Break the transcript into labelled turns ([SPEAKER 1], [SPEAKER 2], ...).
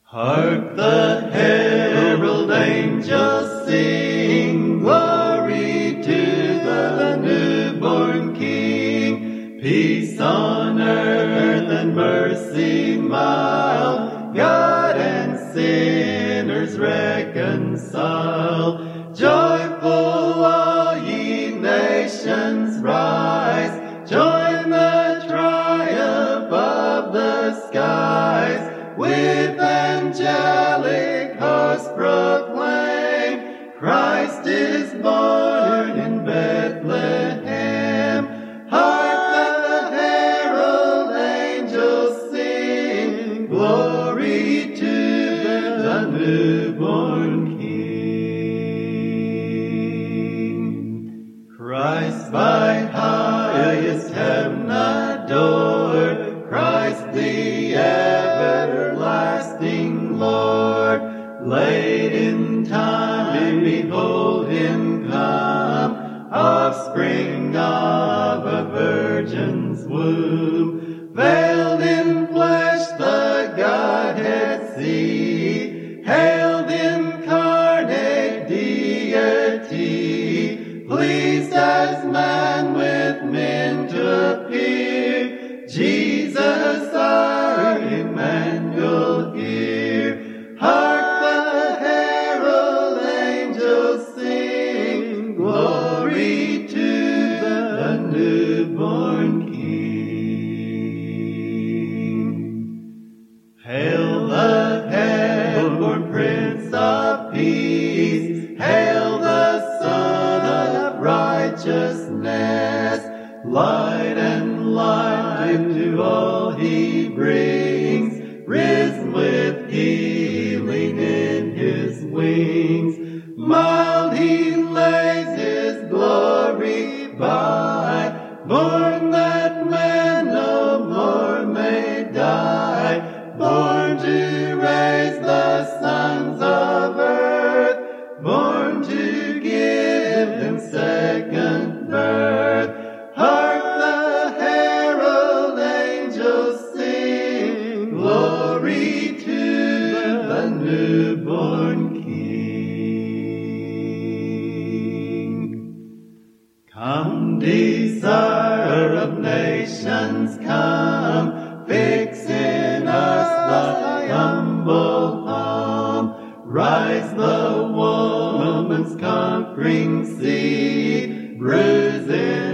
[SPEAKER 1] Hark the herald angels sing, glory to the newborn King. Peace on earth and mercy mild, God and sinners reconcile. Joyful all ye nations rise, join the triumph of the skies. With angelic hosts proclaim, Christ is born in Bethlehem. Hark the herald angels sing, glory to the newborn King. Christ by highest heaven adored, Christ the everlasting Lord, late in time behold him come, offspring of a virgin's womb, veiled in flesh the Godhead see, hailed incarnate deity, pleased as man with men to appear, Jesus our Emmanuel here. Hark the herald angels sing, glory to the newborn King. Hail the heaven-born Prince of Peace, hail the Son of Righteousness, light and life to all he brings, risen with healing in his wings. Mild he lays his glory by, born that man no more may die, born to raise the sons of earth, born to give them second birth. Hark the herald angels sing, glory to the newborn King. Come, desire of nations, come, fix in us thy humble home. Rise the woman's conquering seed, bruise in